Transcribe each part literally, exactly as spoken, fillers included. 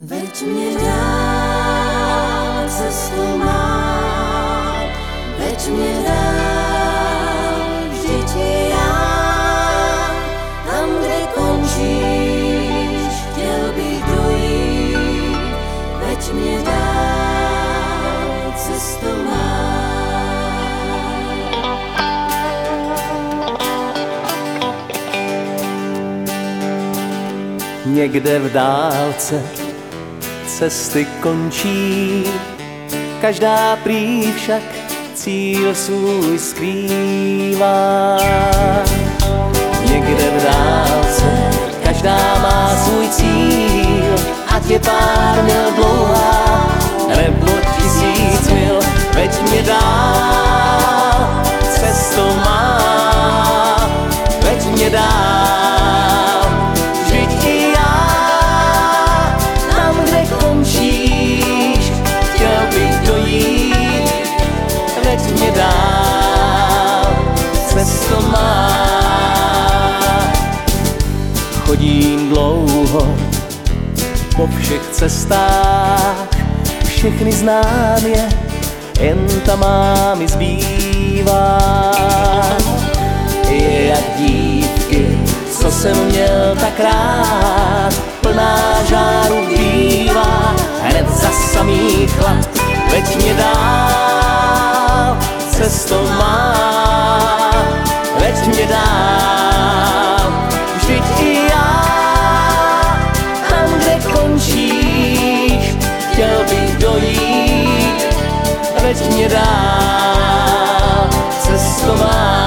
Veď mě dál, cestu mám, veď mě dál, vždyť i já, tam, kde končíš, chtěl bych dojít, veď mě dál, cestu mám. Někde v dálce cesty končí, každá prý však cíl svůj skrývá. Někde v dálce každá má svůj cíl, ať je pár mil dlouhá, nebo tisíc mil, veď mě dál, cestu má, veď mě dál, vždyť i já, tam, kde končíš, chtěl bych dojít, veď mě dál, cestu má. Chodím dlouho po všech cestách, všechny znám je, jen ta má mi zbývá. Je jak dívky, co jsem měl tak rád, plná žáru bývá, hned za samý chlad, veď mě dál, cestu má, veď mě dál, vždyť i já, tam, kde končíš, chtěl bych dojít, veď mě dál, cestu má.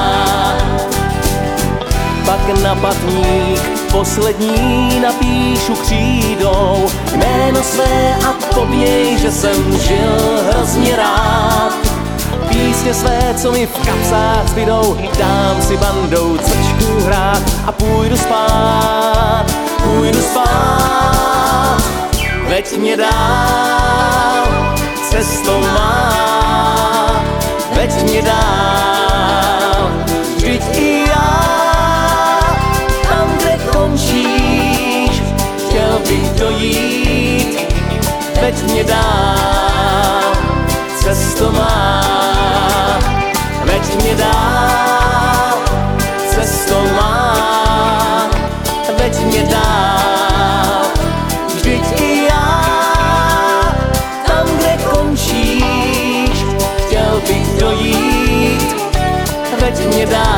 Pak na patník poslední napíšu křídou jméno své a pověj, že jsem žil hrozně rád. Písně své, co mi v kapsách zbydou, dám si bandou cvrčku hrát a půjdu spát, půjdu spát. Veď mě dál, cestu má, veď mě dál, vždyť i já, tam, kde končíš, chtěl bych dojít, veď mě dál, cestu má, veď mě dál, cestu má, veď mě dál, vždyť i já, tam, kde končíš, chtěl bych dojít, veď mě dál.